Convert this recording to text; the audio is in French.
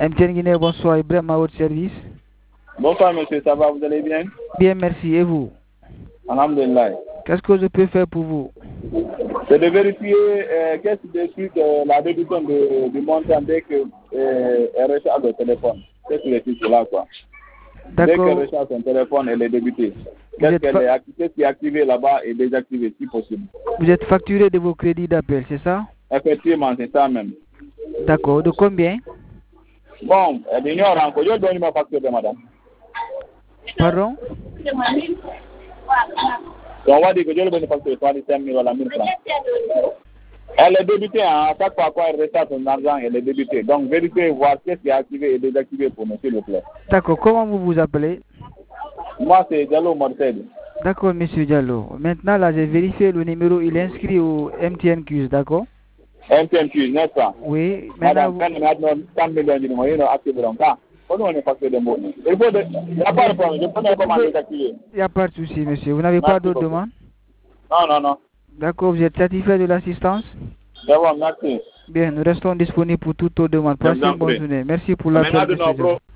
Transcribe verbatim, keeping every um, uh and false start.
M T N Guinée, bonsoir. Ibrahim à votre service. Bonsoir monsieur, ça va, vous allez bien? Bien, merci. Et vous? Alhamdulillah. Qu'est-ce que je peux faire pour vous? C'est de vérifier euh, qu'est-ce qui explique euh, la réduction de, du montant dès que euh, elle recharge le téléphone. Qu'est-ce qui explique cela quoi? Dès qu'elle recharge son téléphone, elle est débutée. Qu'est-ce qu'elle est activée, qui est activé là-bas et désactivé si possible. Vous êtes facturé de vos crédits d'appel, c'est ça? Effectivement, c'est ça même. D'accord. De combien? Bon, elle ignore encore. Je donne ma facture de madame. Pardon? Donc, on va dire que je le donne une facture de cinq mille ou mille francs. Elle est débutée, hein. À chaque fois qu'elle recharge son argent, elle est débutée. Donc, vérifiez voir qu'est-ce qui est activé et désactivé pour nous, s'il vous plaît. D'accord. Comment vous vous appelez? Moi, c'est Diallo Morcel. D'accord, monsieur Diallo. Maintenant, là, j'ai vérifié le numéro, il est inscrit au M T N Q, d'accord? M T N Q, n'est-ce pas? Oui. Madame, quand on a cent millions de moyens, on a activé donc ça. On est facture de mots. Il faut de... Il n'y a pas de problème. Je peux comment désactiver. Il n'y a pas de souci, monsieur. Vous n'avez pas d'autres demandes? Non, non, non. D'accord, vous êtes satisfait de l'assistance? D'abord, merci. Bien, nous restons disponibles pour toutes vos demandes. Passez une bonne journée. Merci pour l'appel, monsieur Diallo.